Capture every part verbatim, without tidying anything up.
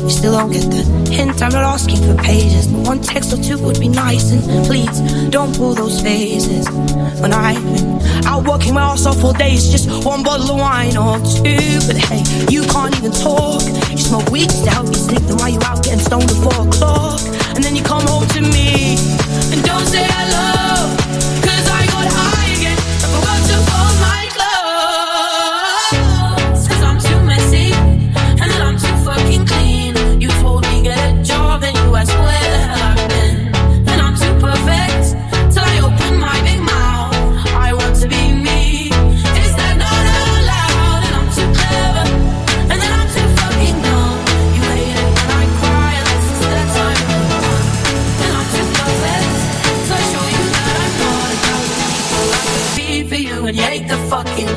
You still don't get the hint, I'm not asking for pages. But one text or two would be nice. And please, don't pull those faces. When I've been out working my ass off all day, it's just one bottle of wine or two. But hey, you can't even talk. You smoke weed to help you sleep. Then why you out getting stoned at four o'clock? And then you come home to me and don't say hello, cause I got high again. I forgot to fold my clothes. Cause I'm too messy and then I'm too fucking clean. You told me get a job, then you asked where the hell I've been. And I'm too perfect till I open my big mouth. I want to be me. Is that not allowed? And I'm too clever and then I'm too fucking dumb. You hate it when I cry unless it's that time of the month. And I'm too perfect so I show you that I'm not a thousand people I could be for you, and you hate the fucking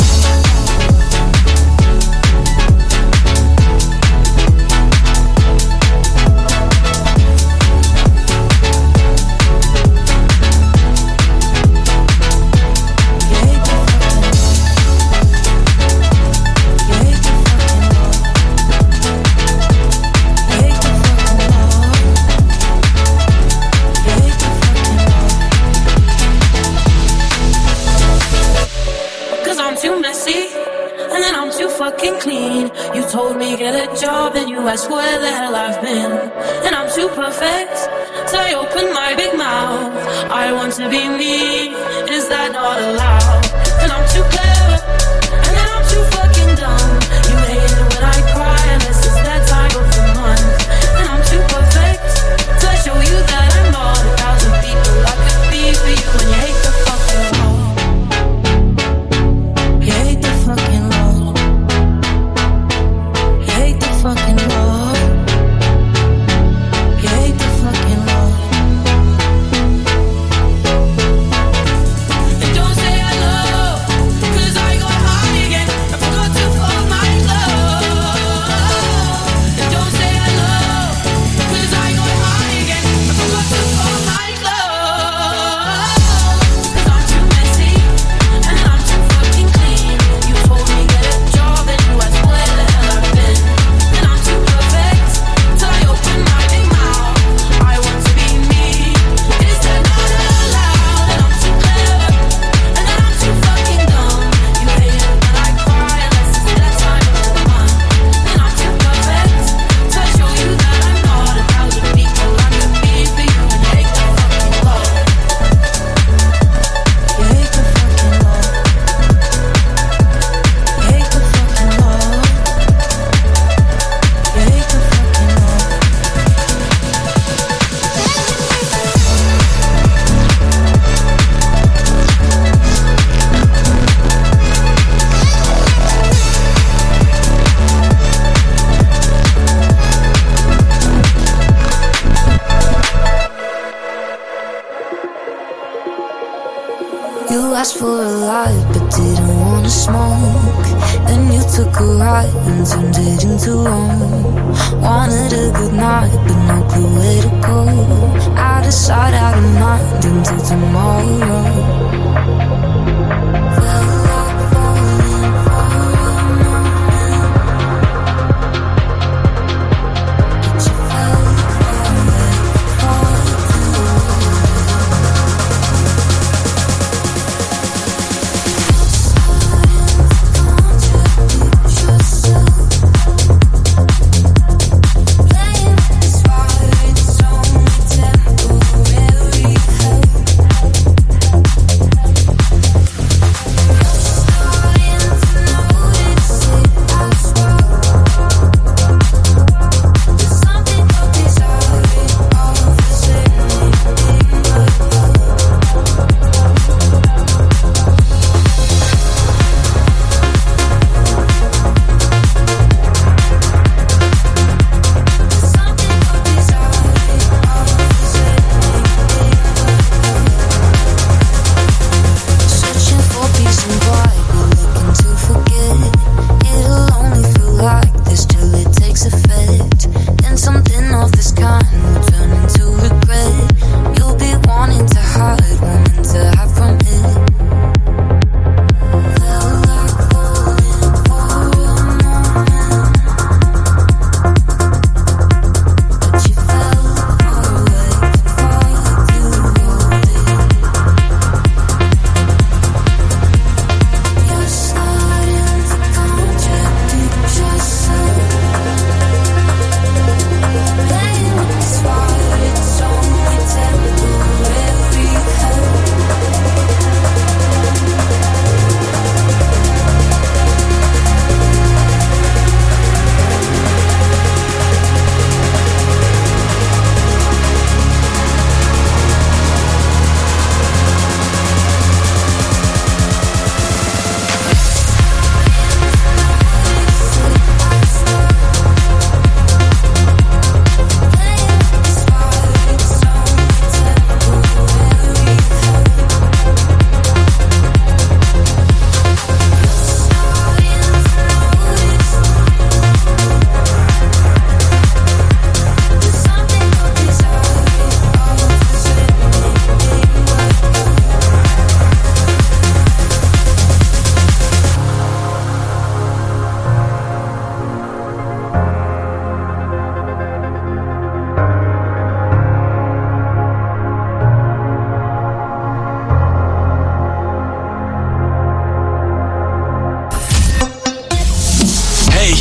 clean. You told me get a job, then you asked where the hell I've been. And I'm too perfect till I open my big mouth. I want to be me. Is that not allowed? And I'm too clever and then I'm too fucking dumb. You hate it when I cry unless it's that time of the month. And I'm too perfect till I show you that I'm not a thousand people I could be for you, and you hate the fucking law. You hate the fucking law. Fucking law. You hate the fucking law. And don't say hello, cause I got high again. I forgot to fold my clothes. And don't say hello, cause I got high again. I forgot to fold my clothes. Cause I'm too messy and I'm too fucking clean. You told me get a job and you asked where the hell I've been. Asked for a light but didn't wanna smoke. Then you took a right and turned it into wrong. Wanted a good night but no clue where to go. Out of sight, out of mind until tomorrow.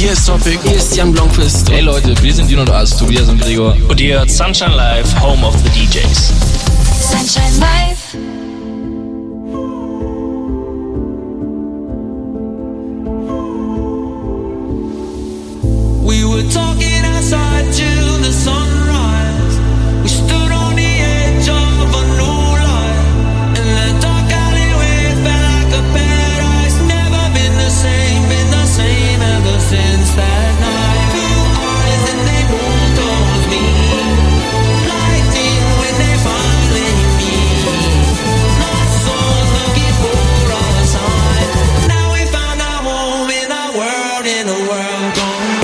Hier ist Topic, hier ist Jan Blomqvist. Hey Leute, wir sind Dino und As, Tobias und Gregor. Und ihr hört Sunshine Live, Home of the D Js. Sunshine Live. We were talking outside till the sunrise. We stood on the edge of a new life. In the dark alleyway, it felt like a paradise. Never been the same, been the same ever since that night. Blue eyes and they moved towards me. Lightning when they finally meet. Lost souls looking for a sign. Now we found our home in our world, in a world gone.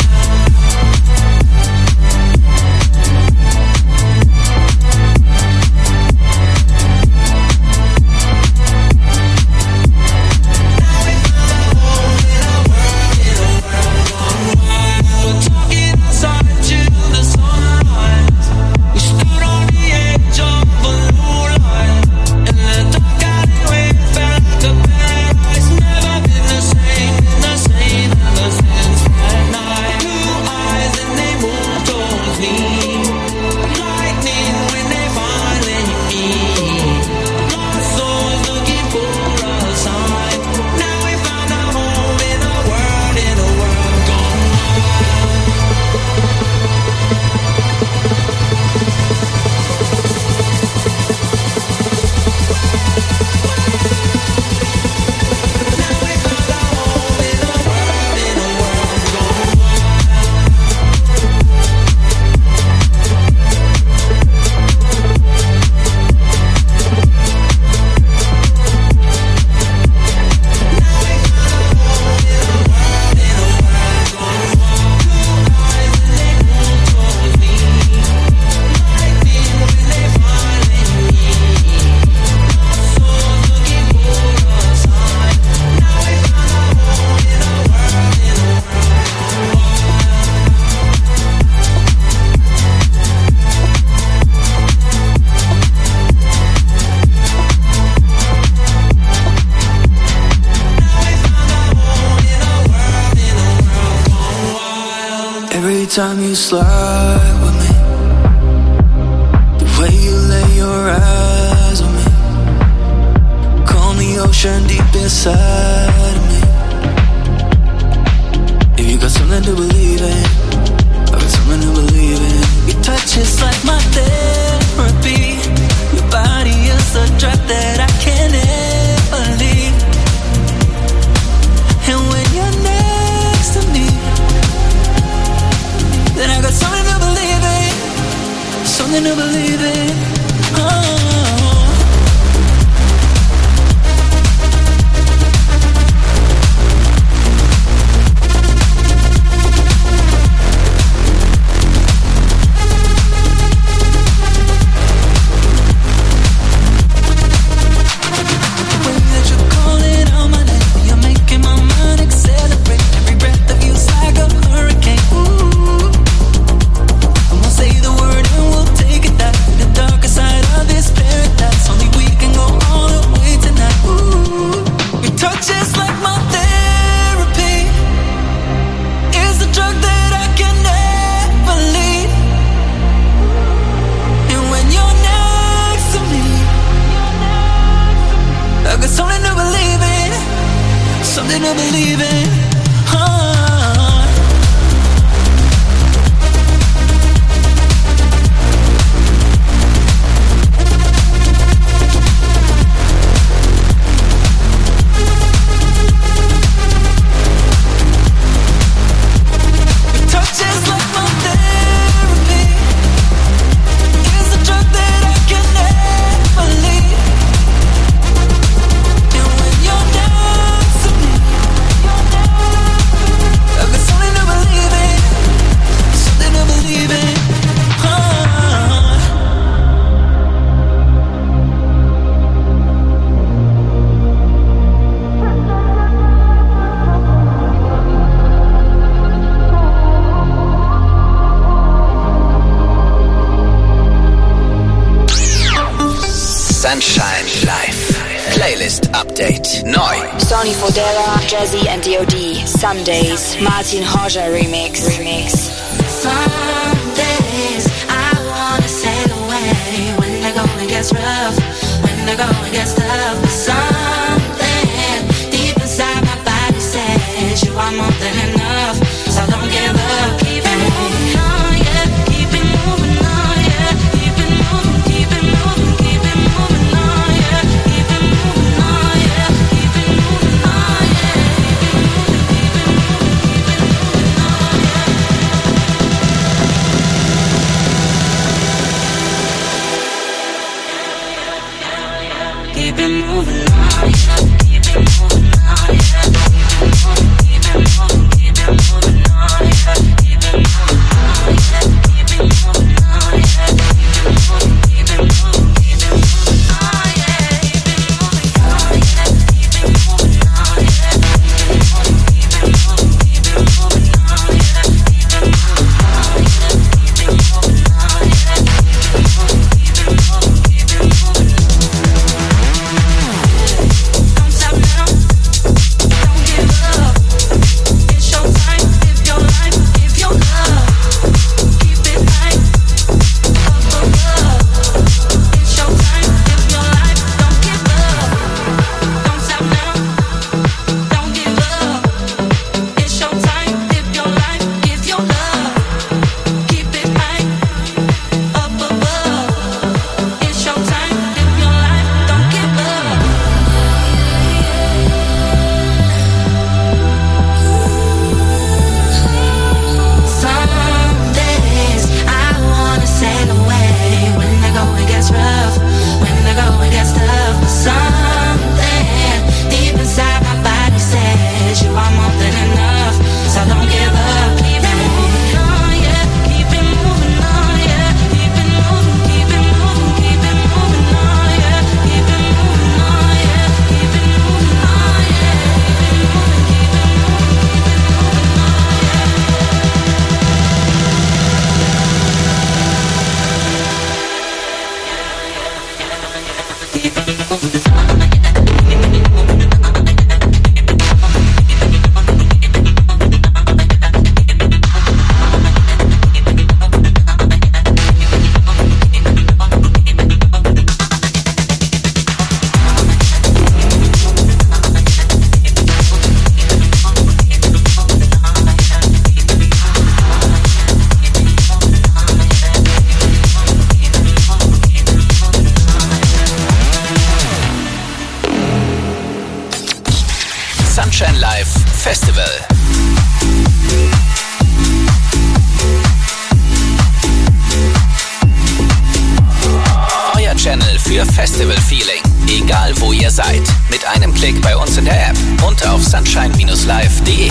Time you slide with me, the way you lay your eyes on me, calm the ocean deep inside of me. If you got something to believe in, I got something to believe in. Your touch is like my therapy. Your body is a drug that I can't ever leave. And when you're next to me, then I got something to believe in, something to believe in. Oh. Something to believe in. Oh. Your touch is like my therapy. It's a drug that I can never leave. And when you're next to me, I've got something to believe in, something to believe in. Sunshine Live. Playlist Update. Neu. Sonny Fodera, Jazzy and D O D. Sundays. Martin Horja Remix. Remix. Some days I wanna sail away when the going gets rough, when the going gets tough. But something deep inside my body says you are more than enough, so don't give up. Keep it moving on, yeah. Keep it moving on, yeah. Keep it moving, keep it moving, keep it moving on, yeah. Keep it moving on, yeah. Keep it moving on, yeah. Keep it moving on, yeah. Keep it moving on, yeah. Keep it moving, keep it moving on, yeah. Keep it moving on, yeah. Keep it moving on, yeah. Keep it moving, keep it moving, keep it moving on, yeah. Keep it moving on, yeah. Keep it moving on, yeah. Keep it moving, keep it moving on, yeah. Keep it moving on, yeah. Keep it moving on, yeah. Keep it moving, keep it moving, keep it moving. Don't stop now, don't give up. It's your time, live your life, give your love. Keep it high, up above. It's your time, live your life, don't give up. Don't stop now, don't give up. It's your time, live your life, give your love. Keep it high, up above. It's your time, live your life, don't give up. Some days I wanna sail away when the going gets rough, when the going gets tough. But something deep inside my body says you are more than enough, so don't give up. Keep it moving on, yeah. Keep it moving on, yeah. Keep it moving, keep it moving, keep it moving on, yeah. Keep it moving on, yeah. Keep it moving on, yeah. Keep it moving, keep it moving, keep it moving on, yeah. Keep it moving on. Sunshine Live Festival. Euer Channel für Festival-Feeling. Egal wo ihr seid. Mit einem Klick bei uns in der App und auf sunshine Bindestrich live punkt de.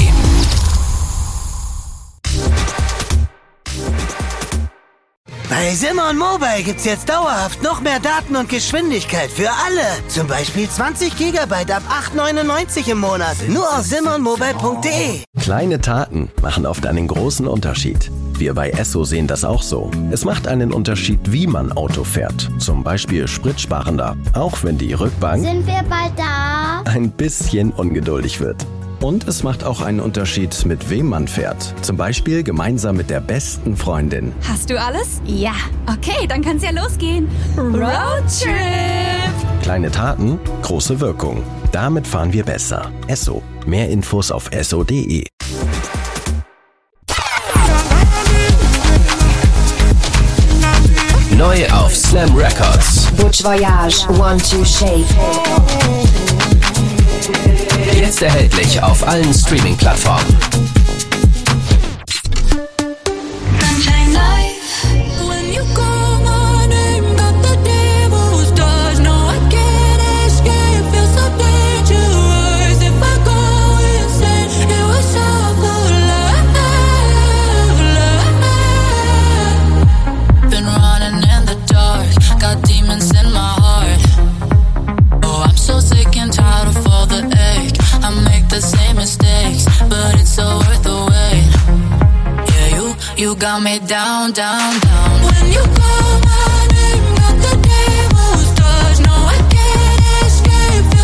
Bei Simon Mobile gibt's jetzt dauerhaft noch mehr Daten und Geschwindigkeit für alle. Zum Beispiel zwanzig Gigabyte ab acht neunundneunzig im Monat. Nur auf simon mobile punkt de. Kleine Taten machen oft einen großen Unterschied. Wir bei Esso sehen das auch so. Es macht einen Unterschied, wie man Auto fährt. Zum Beispiel spritsparender. Auch wenn die Rückbank Sind wir bald da? ein bisschen ungeduldig wird. Und es macht auch einen Unterschied, mit wem man fährt. Zum Beispiel gemeinsam mit der besten Freundin. Hast du alles? Ja. Okay, dann kann's ja losgehen. Roadtrip! Kleine Taten, große Wirkung. Damit fahren wir besser. Esso. Mehr Infos auf esso punkt de. Neu auf Slam Records. Butch Voyage, One Two Shake. Jetzt erhältlich auf allen Streaming-Plattformen. Sunshine Life. When you call my name, got the devil's touch. No, I can't escape. Feel so dangerous. If I go insane, it was all for love, love. Been running in the dark. Got demons in my heart. Oh, I'm so sick and tired of all the ache. I make the same mistakes, but it's so worth the wait. Yeah, you, you got me down, down, down. When you call my name, got the devil's touch. No, I can't escape.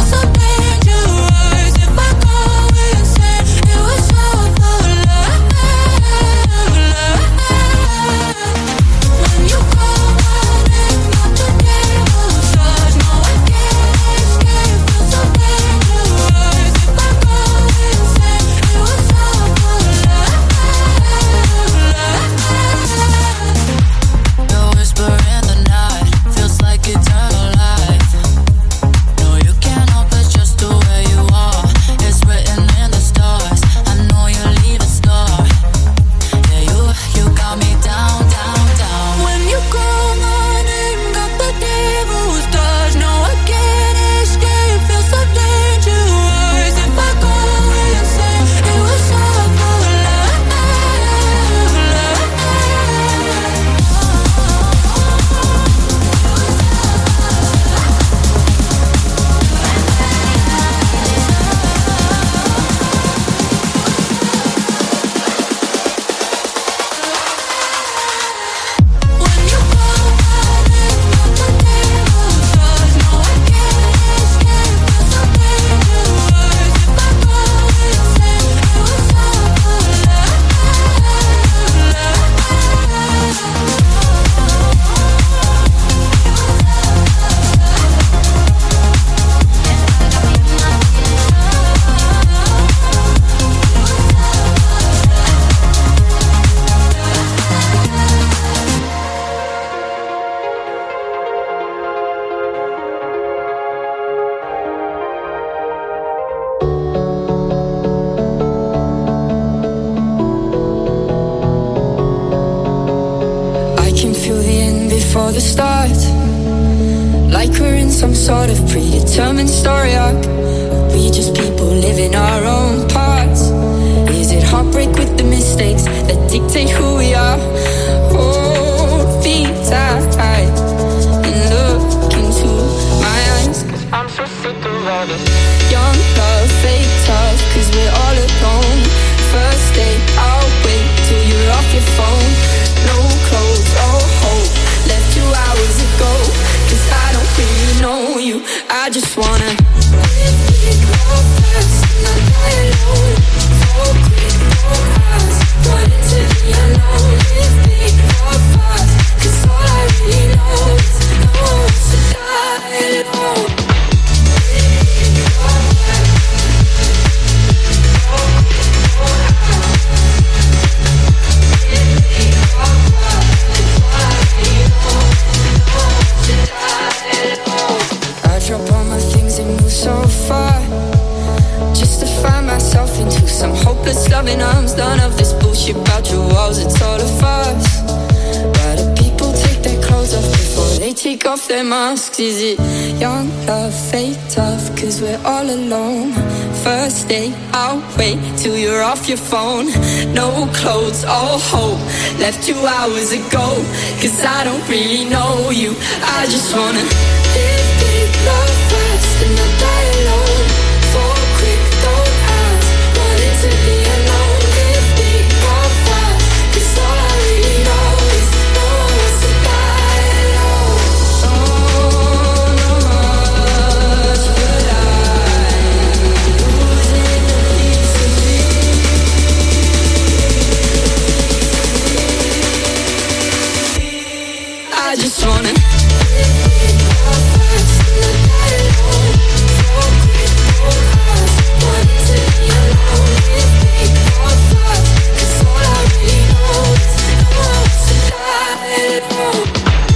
start. Like we're in some sort of predetermined story arc. We just people living our own parts. Is it heartbreak with the mistakes that dictate who we are? Hold me tight and look into my eyes, 'cause I'm so sick of all this young love, fake tough, 'cause we're all alone. First day, I'll wait till you're off your phone. No clothes, oh hope, left two hours ago. 'Cause I don't really know you, I just wanna live big, love fast, and not die alone. So quick, don't ask, running to the unknown. Live big, love fast, 'cause all I really know is no one to die alone. So far, just to find myself into some hopeless loving arms. Done of this bullshit about your walls, it's all of us. Why do people take their clothes off before they take off their masks? Is it young love, fake tough, 'cause we're all alone. First day, I'll wait till you're off your phone. No clothes, all hope, left two hours ago. 'Cause I don't really know you, I just wanna live big, love fast, and not die alone. For quick, don't ask, run into the unknown. Live big, love fast, 'cause all I really know is no one wants to die alone. So much, but I'm losing a piece of me. I just wanna live big, love fast, and not die alone. For quick, don't ask, run into the unknown. Live big, love fast, 'cause all I really know is no one wants to die alone.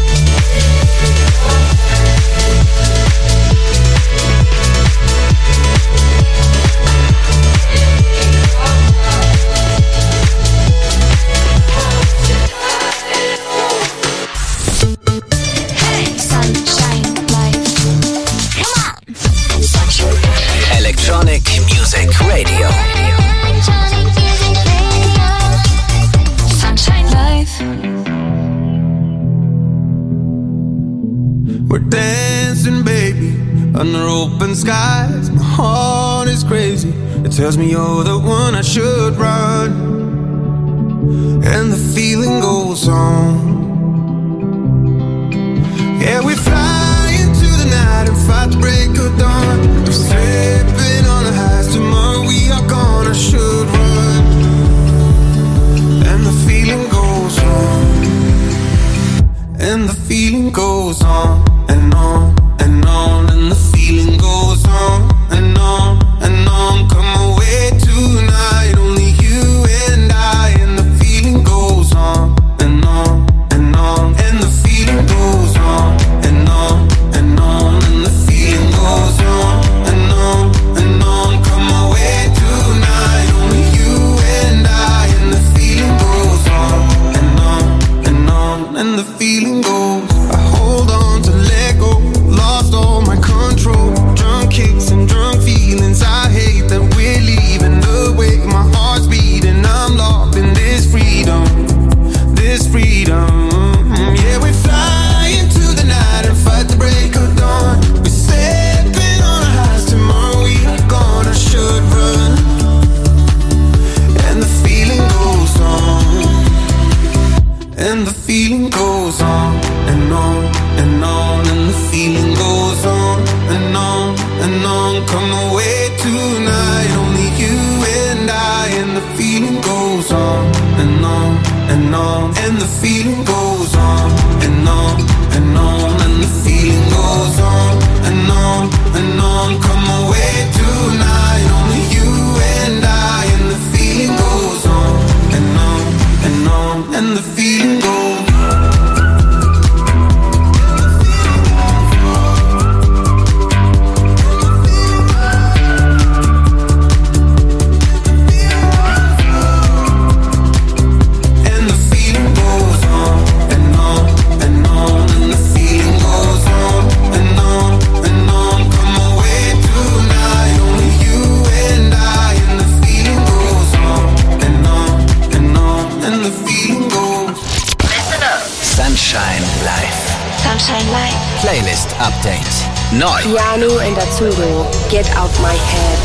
Electronic Music Radio. Sunshine Live. We're dancing, baby, under open skies. My heart is crazy. It tells me you're the one I should run. And the feeling goes on. Yeah, we fly into the night and fight the break of dawn. We're slipping on the highs. Tomorrow we are gone. I should run. And the feeling goes on. And the feeling goes on and on and on. And the feeling goes on and on and on. Come away tonight, only you and I. And the feeling goes on and on and on. And the feeling goes on and on Update. Neu. Piano and Azzurro, Get Out My Head.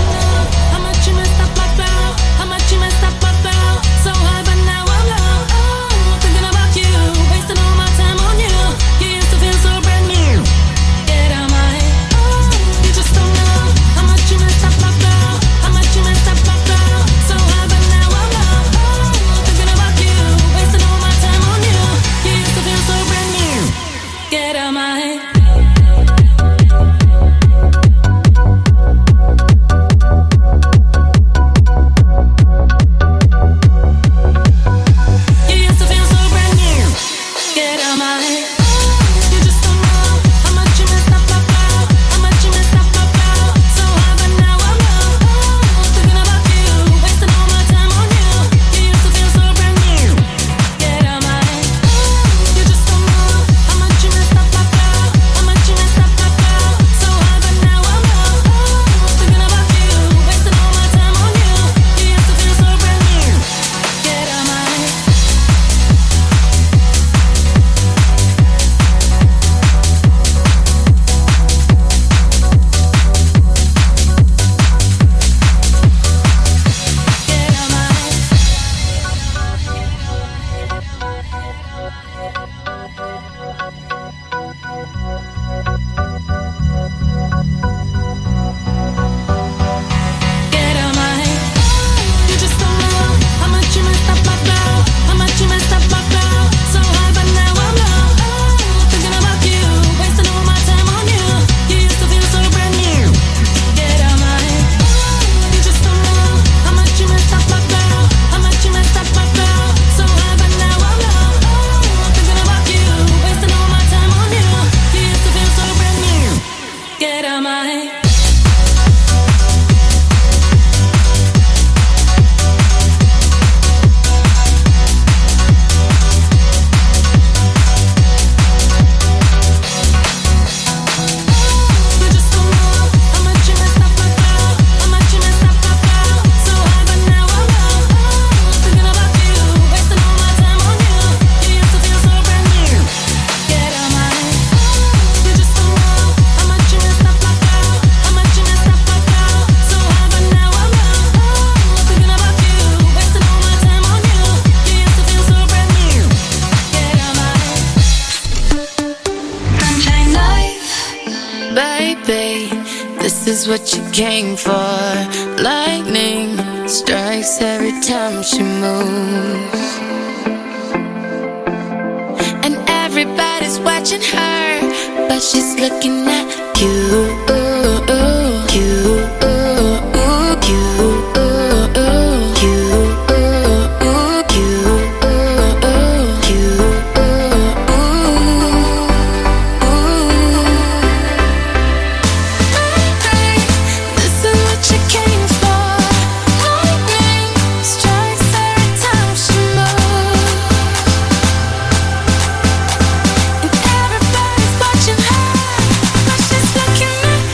What you came for. Lightning strikes every time she moves, and everybody's watching her, but she's looking at you, you, you, Looking at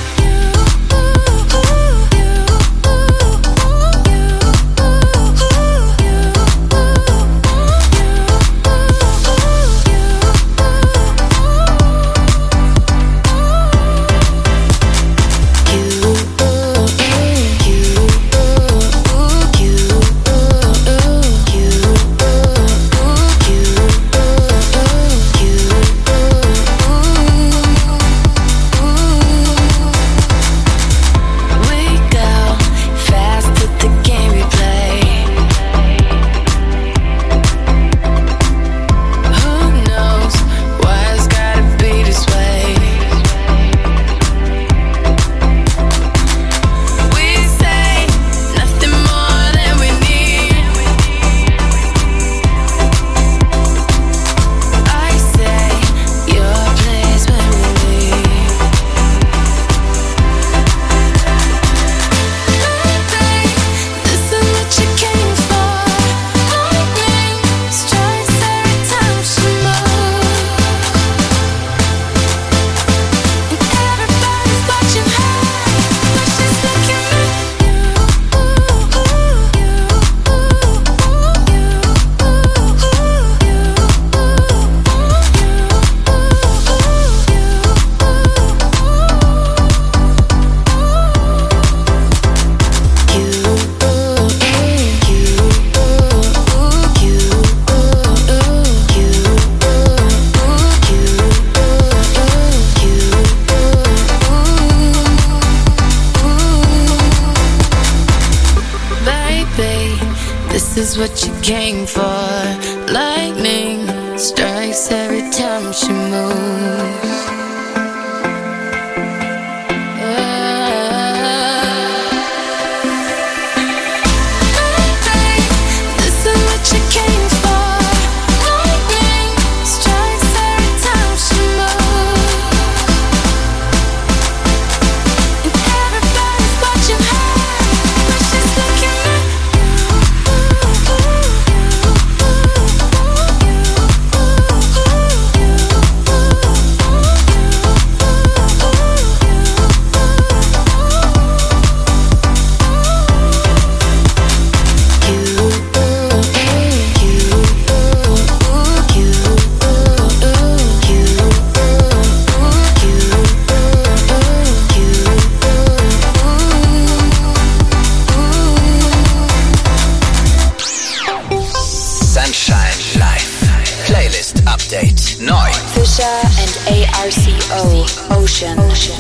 is what you came for. Lightning strikes every time she moves. And A R C O, Ocean. Ocean.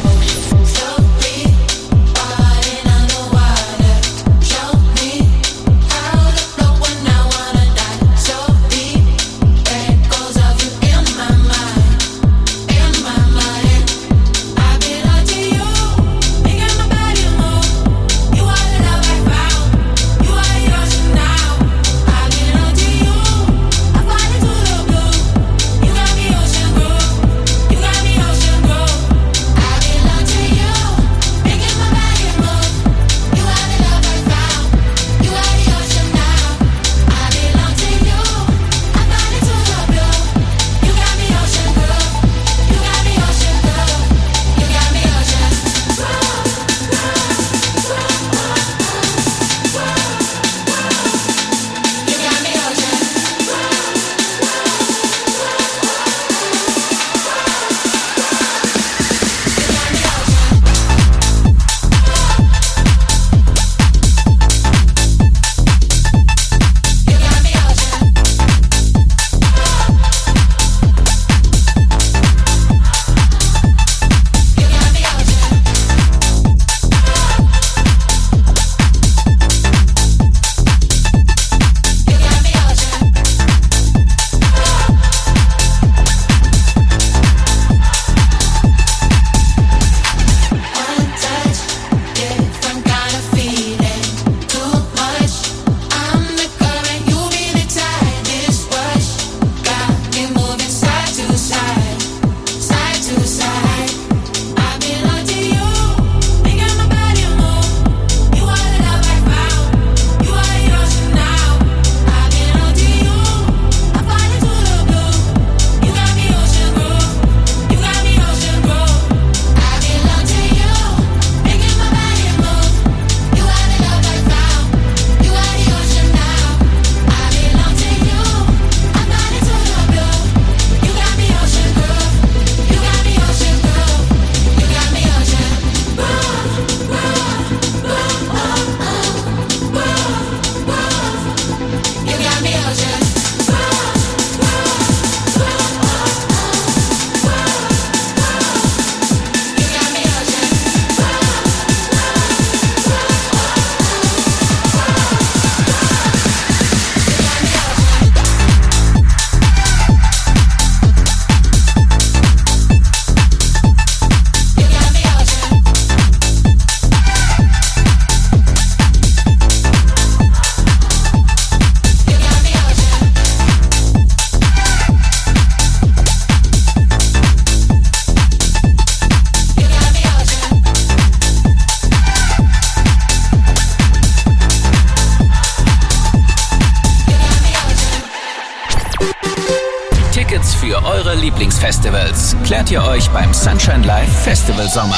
Für eure Lieblingsfestivals klärt ihr euch beim Sunshine Live Festival Sommer.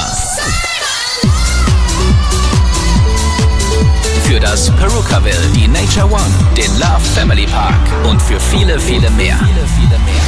Für das Perukaville, die Nature One, den Love Family Park und für viele, viele mehr. Viele, viele mehr.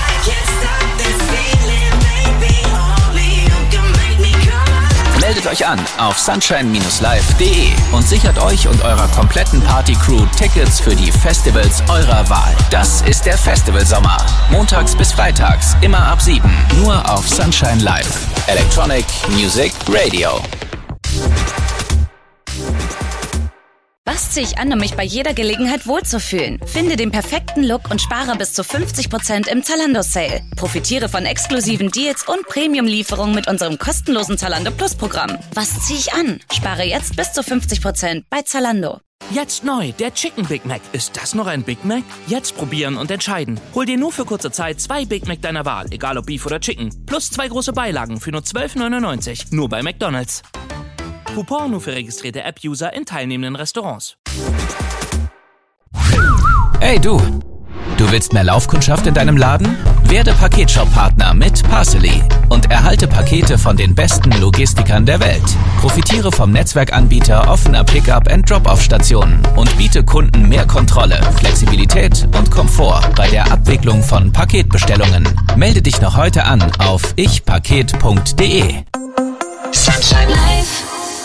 Meldet euch an auf sunshine Bindestrich live Punkt de und sichert euch und eurer kompletten Party-Crew Tickets für die Festivals eurer Wahl. Das ist der Festivalsommer. Montags bis freitags, immer ab sieben. Nur auf Sunshine Live. Electronic Music Radio. Was ziehe ich an, um mich bei jeder Gelegenheit wohlzufühlen? Finde den perfekten Look und spare bis zu fünfzig Prozent im Zalando-Sale. Profitiere von exklusiven Deals und Premium-Lieferungen mit unserem kostenlosen Zalando Plus-Programm. Was ziehe ich an? Spare jetzt bis zu fünfzig Prozent bei Zalando. Jetzt neu, der Chicken Big Mac. Ist das noch ein Big Mac? Jetzt probieren und entscheiden. Hol dir nur für kurze Zeit zwei Big Mac deiner Wahl, egal ob Beef oder Chicken. Plus zwei große Beilagen für nur zwölf neunundneunzig. Nur bei McDonald's. Coupon nur für registrierte App-User in teilnehmenden Restaurants. Hey du, du willst mehr Laufkundschaft in deinem Laden? Werde Paketshop-Partner mit Parcely und erhalte Pakete von den besten Logistikern der Welt. Profitiere vom Netzwerkanbieter offener Pickup- und Drop-Off-Stationen und biete Kunden mehr Kontrolle, Flexibilität und Komfort bei der Abwicklung von Paketbestellungen. Melde dich noch heute an auf ich paket punkt de. Sunshine Live.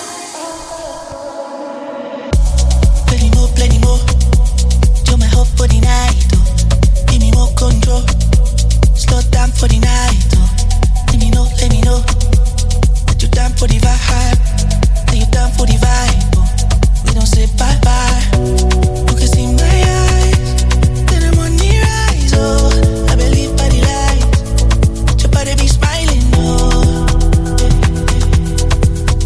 Plenty more, plenty more. You're my hope for the night. Oh. Give me more control. Slow down for the night. Oh. Let me know, let me know that you're down for the vibe. That you're down for the vibe. Oh. We don't say bye bye. You can see my eyes. Then I'm on the rise. Oh, I believe by the light. That your body be smiling. Oh.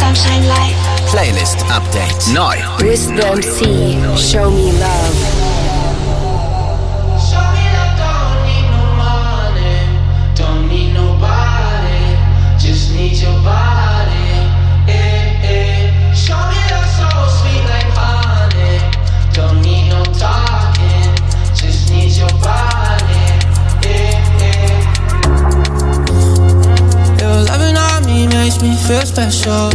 Sunshine Live. Playlist Update neu. Wisdom C, Show Me Love. Me feel special.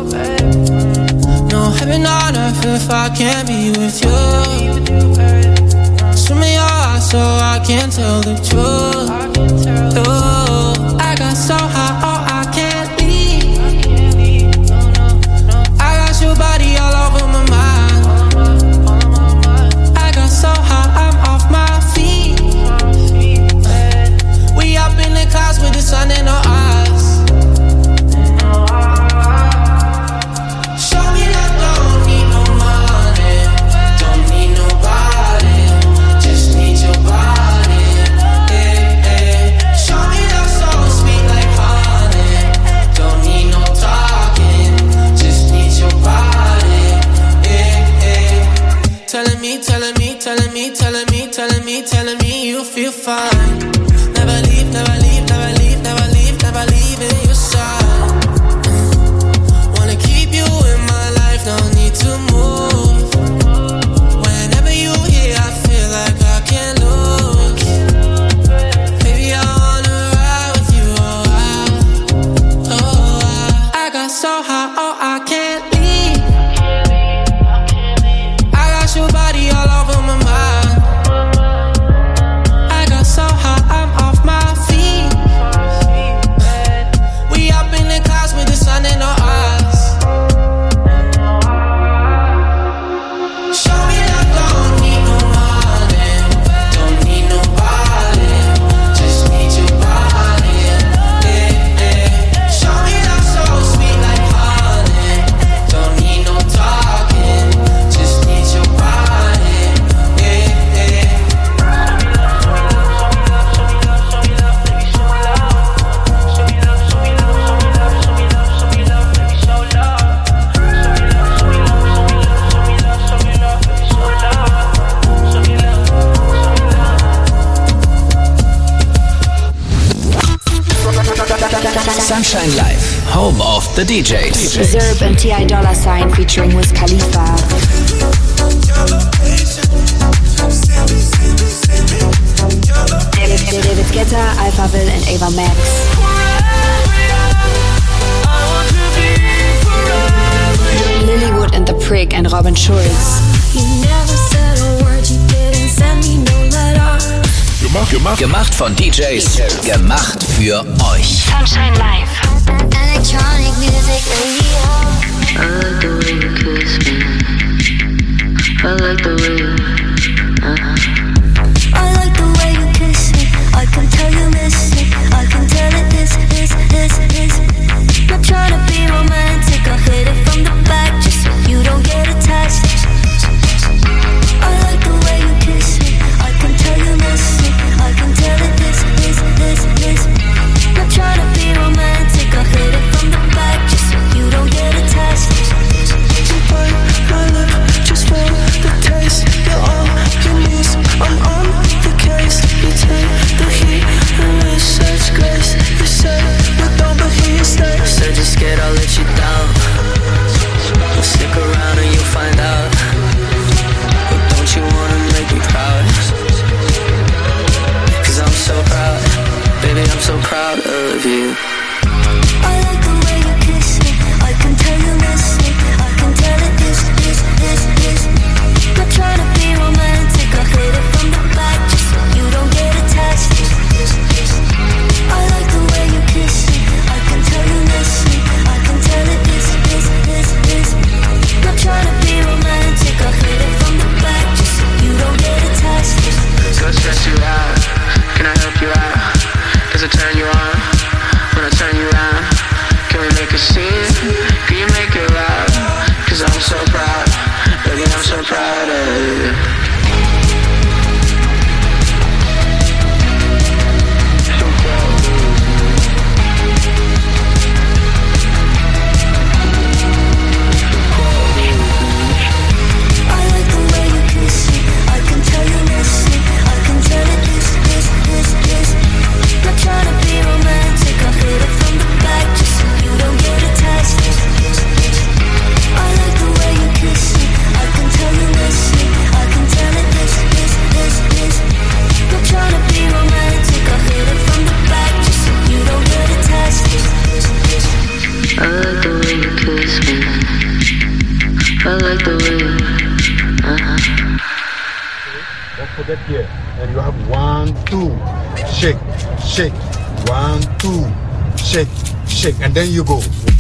No heaven on earth if I can't be with you. Swim me your eyes so I can tell the truth. Oh, I got so high, oh I can't leave. I got your body all over my mind. I got so high, I'm off my feet. We up in the clouds with the sun in our eyes. Telling me, telling me, telling me, telling me, telling me you feel fine. Never leave, never leave, never leave, never leave, never leave in your side. Wanna keep you in my life, no need to move. Whenever you here, I feel like I can't lose. Baby, I wanna ride with you, oh I, oh I. I got so high, oh I can't leave. Your body all over my mind. I got so high, I'm off my feet. We up in the clouds with the sun in our eyes. Show me that don't need no money, don't need nobody, just need your body. Yeah, yeah. Show me that so sweet like honey, don't need no talking, just need your body. Sunshine Live, home of the D Js. Zerb and T I Dollar Sign featuring Wiz Khalifa. David, David Guetta, Alphaville and Ava Max. Lilywood and The Prick and Robin Schulz. You never said a word, you didn't send me no letter. Gemacht, gemacht. Gemacht von D Js, gemacht für euch. Sunshine Live. Electronic music radio. I like the way you kiss me. I like the way you uh-huh. I like the way you kiss me. I can tell you miss it. I can tell it is, is, is, is. Not trying to be romantic. I hit it from the back just so you don't get attached. I like the way you kiss me. I can tell you miss it. I can tell it is, is, is, is. Not trying to be romantic. I hit it from the back just so you don't get attached. You bite my lip just for the taste. You're all you need. I'm on the case. You take the heat and with such grace. You say you don't, but here you stay. Said you're scared I'll let you down. Well, stick around and you'll find out. But don't you wanna make me proud? Cause I'm so proud. Baby, I'm so proud of you. I like the way you kiss me. I can tell you miss me. I can tell it is, is, is, is. Not trying to be romantic. I hit it from the back just so you don't get attached. I like the way you kiss me. I can tell you miss me. I can tell it is, is, is, is. Not trying to be romantic. I hit it from the back just so you don't get attached. Go stress you out. Can I help you out? Does it turn you on? When I turn you around, can we make a scene? Can you make it loud? Cause I'm so proud, baby, I'm so proud of you. So proud of you. felt like the wind. Uh-huh. Don't forget here. And you have one, two, shake, shake. One, two, shake, shake. And then you go.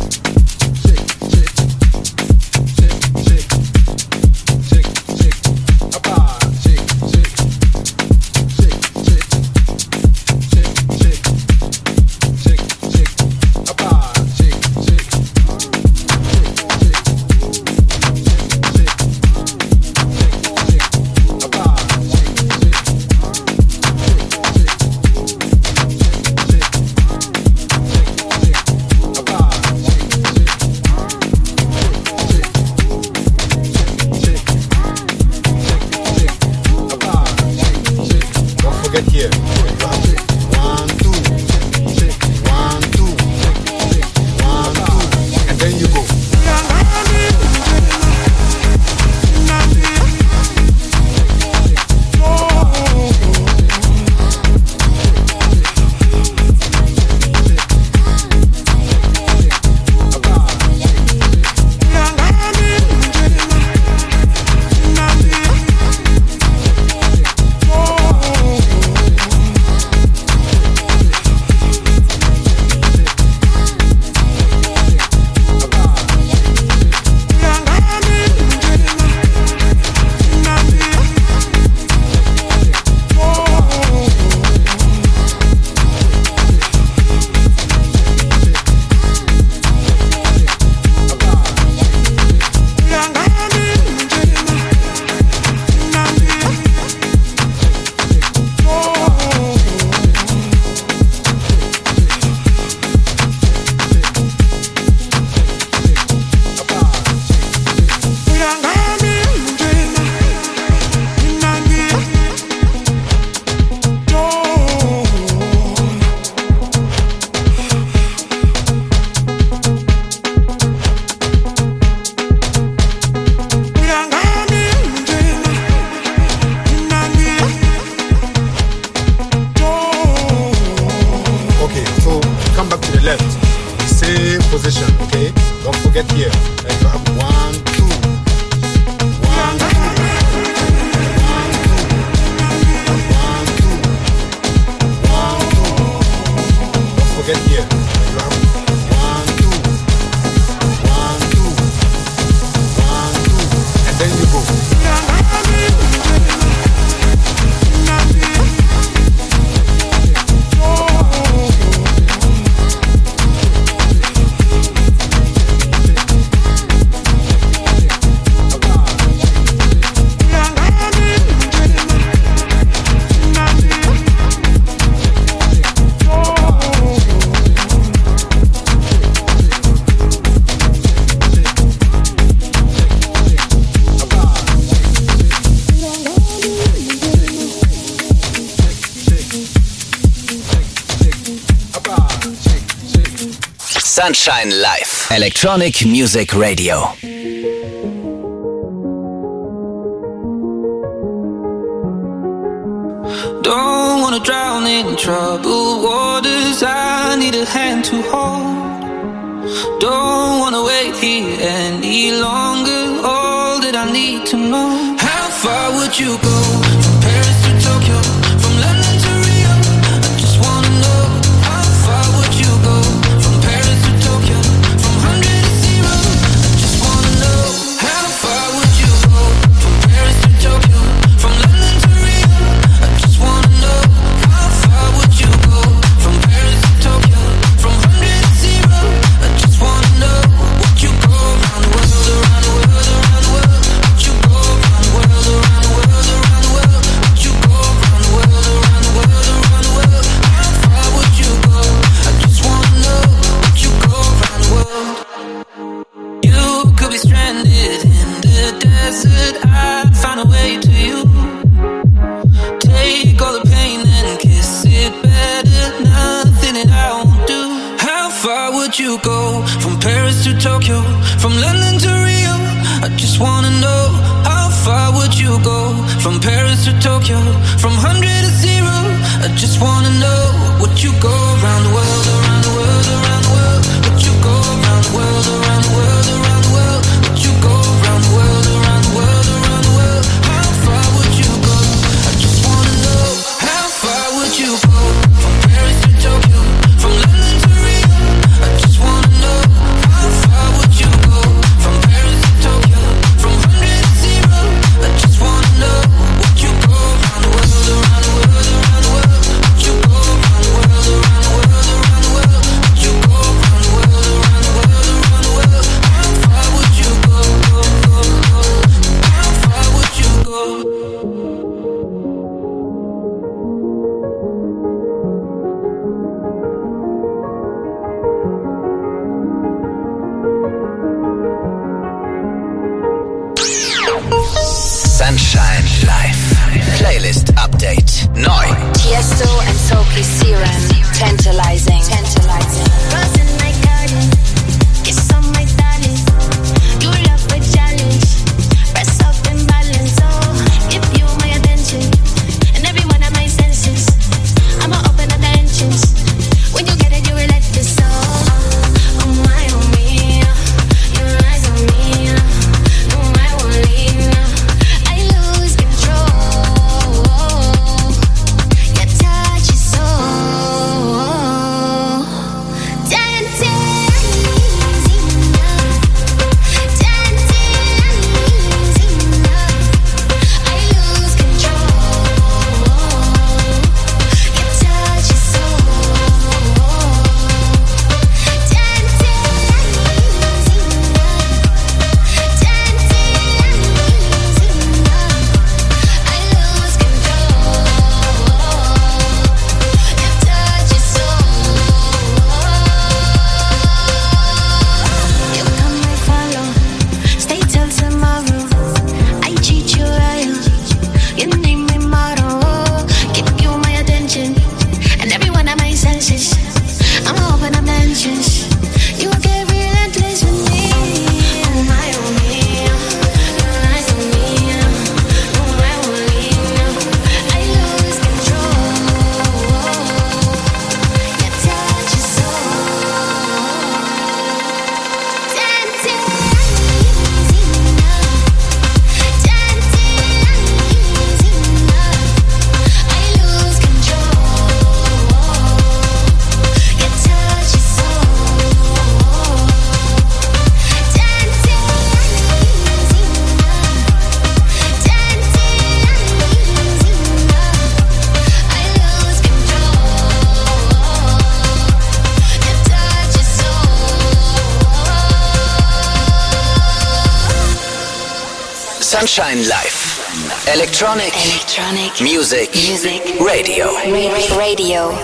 Sunshine Live. Electronic Music Radio. Don't wanna drown in troubled waters. I need a hand to hold. Don't wanna wait here any longer. All that I need to know. How far would you go? From Paris to Tokyo, from London to Rio. I just wanna know. How far would you go? From Paris to Tokyo, from hundred to zero. I just wanna know. How far would you go? From Paris to Tokyo, from London to Rio. I just wanna know. How far would you go? From Paris to Tokyo, from hundred to zero. I just wanna know. Would you go around the world, around the world, around the world? Would you go around the world, around the world, around the world? Would you go around the world, around the world, around the world? How far would you go? I just wanna know. Would you go around the world? You could be stranded in the desert. I'd find a way to you. Take all the pain and kiss it better. Nothing that I won't do. How far would you go? From Paris to Tokyo, from London to Rio. I just wanna know. How far would you go? From Paris to Tokyo, from hundred to zero. I just wanna know. Would you go around the world, around the world, around the world? Would you go around the world, around the world, around the world? Would you go around the world? Sunshine Live. Playlist Update. Neu. Tiesto and Sophie Siren. Tantalizing. Tantalizing. Rose in my garden. Kiss on my darling. You love a challenge. Press up and balance. Oh, give you my attention. And every one of my senses. I'ma open up the entrance. When you get it, you will let this go. Oh my, oh me. Your eyes on me. No, I won't leave. I lose control. Your touch is so Sunshine Live. Electronic, Electronic Music, Music Radio. Radio.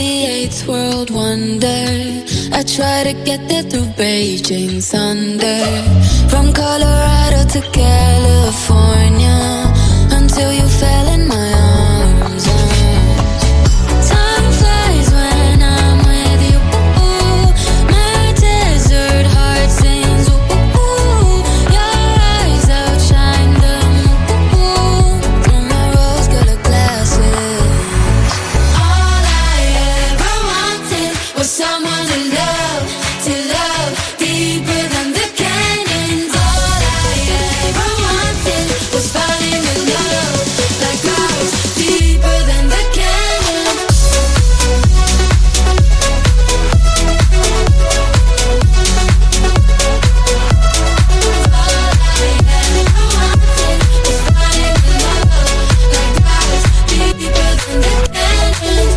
the eighth world wonder. I try to get there through Beijing thunder. From Colorado to California, until you fell in my arms. Time flies when I'm with you. My desert heart sings. Your eyes outshine them. Through my rose-colored glasses. All I ever wanted was someone to love, to love deeper than the canyons. All I ever wanted was falling in love like I was deeper than the canyons. All I ever wanted was falling in love like I was deeper than the canyons.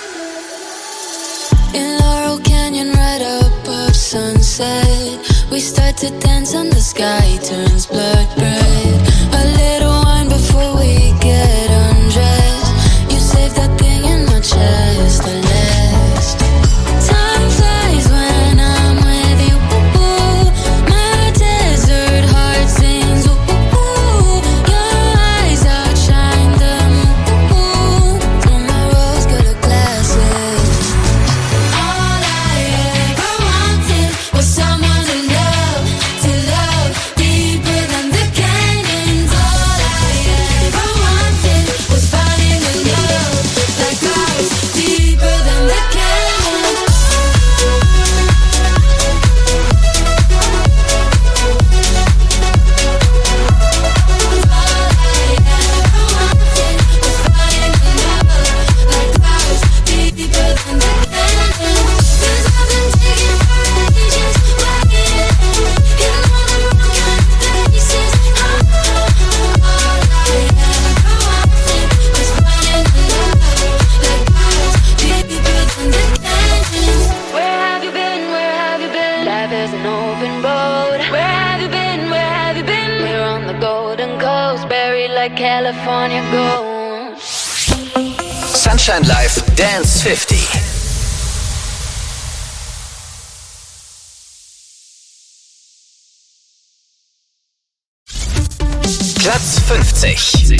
In Laurel Canyon, right above sunset, we start to dance and the sky turns blood red. A little wine before we get undressed. You save that thing in my chest, the last. Time flies when I'm with you. My desert heart sings. Your eyes outshine them. Through my rose-colored glasses. All I ever wanted was someone to love, to love deeper than the canyons. All I ever wanted was falling in love like I was deeper than the canyons. All I ever wanted was falling in love like I was deeper than the canyons. 'Cause I've been taking ages, waiting in all the wrong places. All I ever wanted was falling in love like I was deeper than the canyons. Where have you been? Where have you been? Life is an open road. Where have you been? Where have you been? We're on the Golden Coast, buried like California gold. Sunshine Live Dance fünfzig. Platz fünfzig.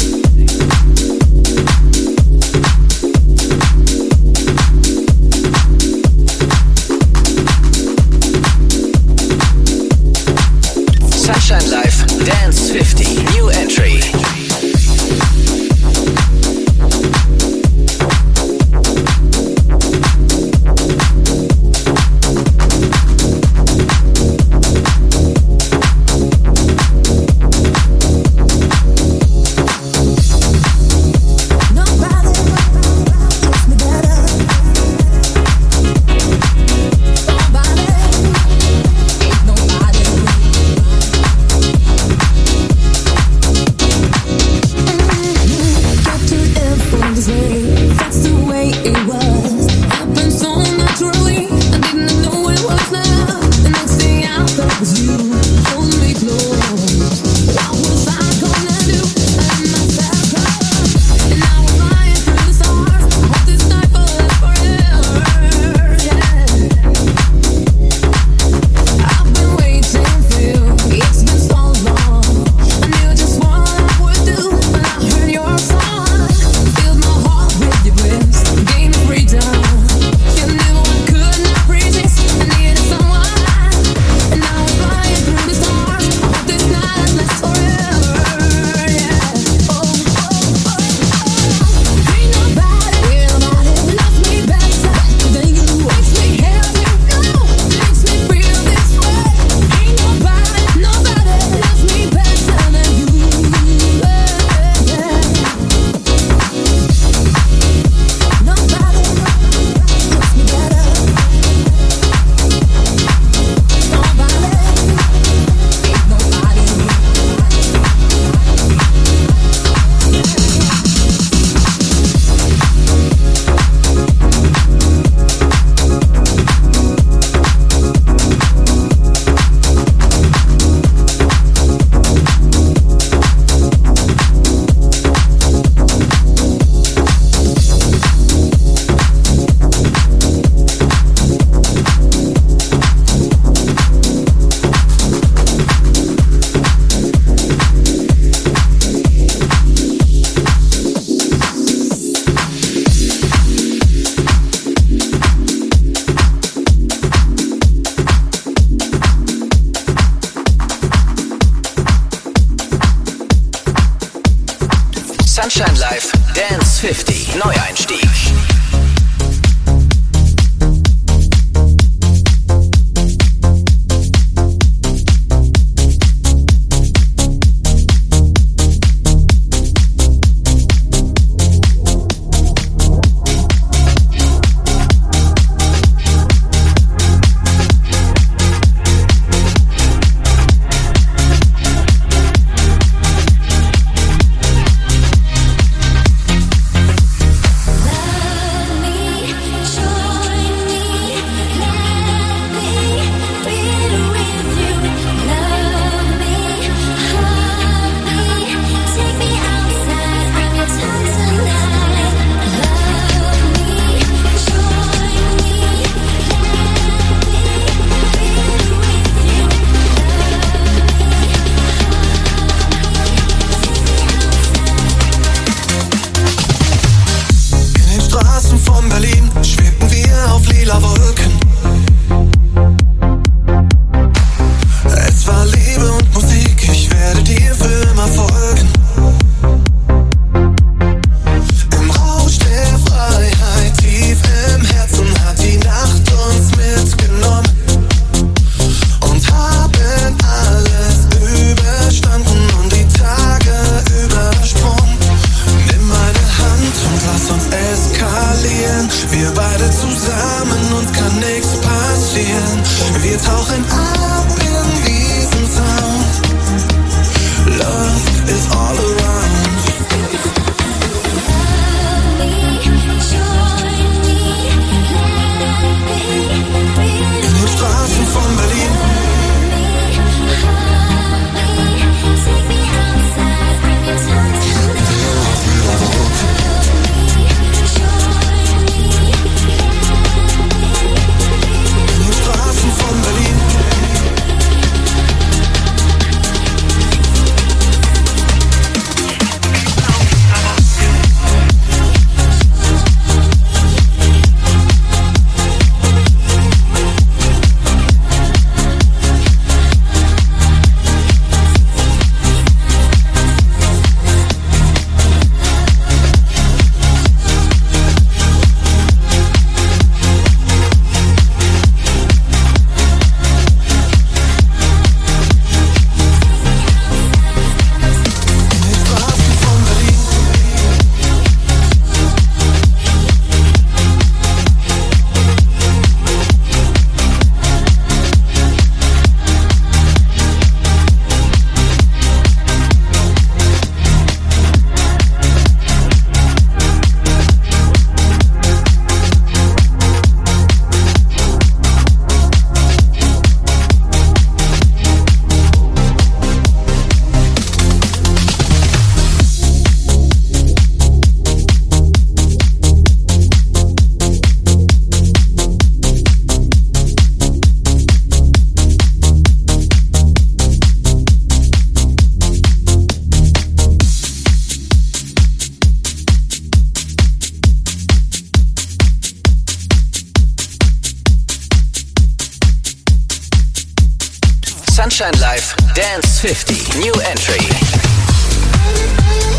Sunshine Live Dance fünfzig. New entry. Nobody Live Dance fünfzig Neueinstieg. Sunshine Live Dance fünfzig New Entry.